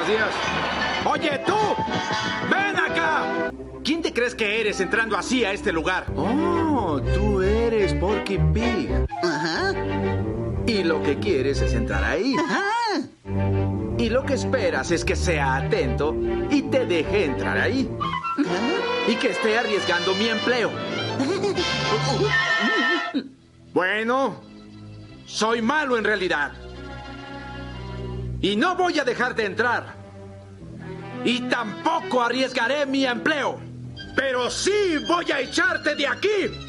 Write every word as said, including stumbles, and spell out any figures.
Buenos días. ¡Oye, tú! ¡Ven acá! ¿Quién te crees que eres entrando así a este lugar? Oh, tú eres Porky Pig. Ajá. Y lo que quieres es entrar ahí. Ajá. Y lo que esperas es que sea atento y te deje entrar ahí. Y que esté arriesgando mi empleo. Bueno, soy malo en realidad. Y no voy a dejar de entrar. Y tampoco arriesgaré mi empleo. Pero sí voy a echarte de aquí.